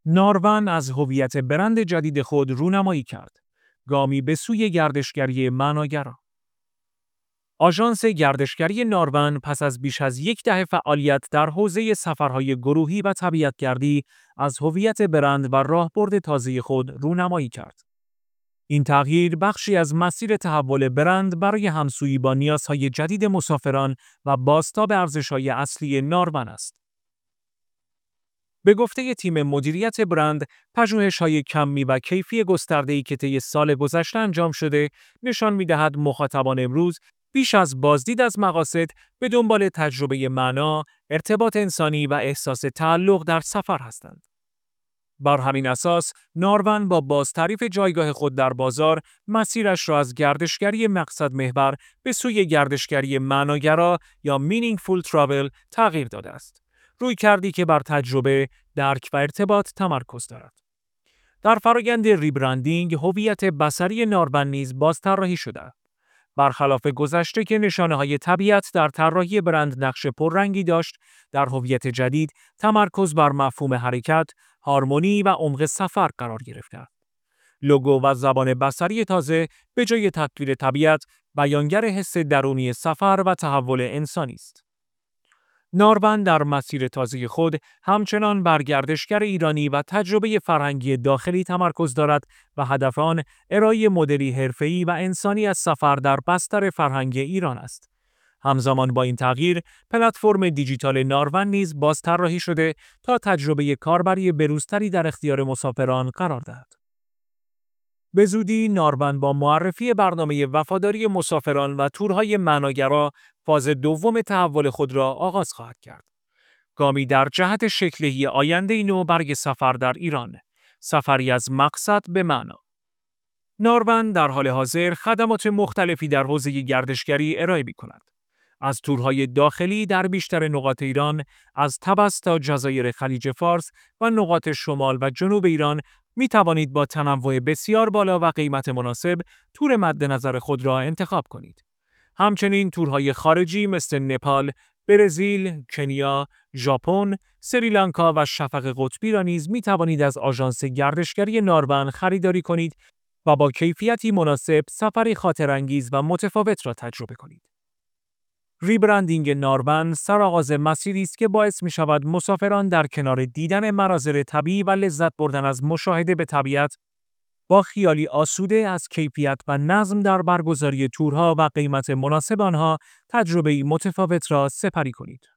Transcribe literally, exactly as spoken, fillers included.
نارون از هویت برند جدید خود رونمایی کرد. گامی به سوی گردشگری معناگرا. آژانس گردشگری نارون پس از بیش از یک دهه فعالیت در حوزه سفرهای گروهی و طبیعتگردی از هویت برند و راهبرد تازه خود رونمایی کرد. این تغییر بخشی از مسیر تحول برند برای همسویی با نیازهای جدید مسافران و بازتاب ارزش‌های اصلی نارون است. به گفته تیم مدیریت برند، پژوهش‌های کمی و کیفی گسترده‌ای که طی سال گذشته انجام شده، نشان می‌دهد مخاطبان امروز بیش از بازدید از مقاصد به دنبال تجربه معنا، ارتباط انسانی و احساس تعلق در سفر هستند. بر همین اساس، نارون با بازتعریف جایگاه خود در بازار، مسیرش را از گردشگری مقصد محور به سوی گردشگری معناگرا یا meaningful travel تغییر داده است. روی کردی که بر تجربه، درک و ارتباط تمرکز دارد. در فرآیند ریبرندینگ، هویت بصری نارون نیز بازطراحی شده. برخلاف گذشته که نشانه‌های طبیعت در طراحی برند نقش پررنگی داشت، در هویت جدید تمرکز بر مفهوم حرکت، هارمونی و عمق سفر قرار گرفته. لوگو و زبان بصری تازه به جای تصویر طبیعت، بیانگر حس درونی سفر و تحول انسانی است. نارون در مسیر تازه خود همچنان بر گردشگر ایرانی و تجربه فرهنگی داخلی تمرکز دارد و هدف آن ارائه مدلی حرفه‌ای و انسانی از سفر در بستر فرهنگ ایران است. همزمان با این تغییر، پلتفرم دیجیتال نارون نیز بازطراحی شده تا تجربه کاربری بروزتری در اختیار مسافران قرار دهد. به زودی نارون با معرفی برنامه وفاداری مسافران و تورهای معناگرا فاز دوم تحول خود را آغاز خواهد کرد. گامی در جهت شکل‌دهی آینده نو برای سفر در ایران، سفری از مقصد به معنا. نارون در حال حاضر خدمات مختلفی در حوزه گردشگری ارائه می‌کند. از تورهای داخلی در بیشتر نقاط ایران، از طبس تا جزایر خلیج فارس و نقاط شمال و جنوب ایران می توانید با تنوع بسیار بالا و قیمت مناسب تور مد نظر خود را انتخاب کنید. همچنین تورهای خارجی مثل نپال، برزیل، کنیا، ژاپن، سریلانکا و شفق قطبی را نیز می توانید از آژانس گردشگری نارون خریداری کنید و با کیفیتی مناسب سفری خاطرانگیز و متفاوت را تجربه کنید. ریبرندینگ نارون سرآغاز مسیری است که باعث می شود مسافران در کنار دیدن مناظر طبیعی و لذت بردن از مشاهده به طبیعت، با خیالی آسوده از کیفیت و نظم در برگزاری تورها و قیمت مناسب آنها تجربه‌ای متفاوت را سپری کنید.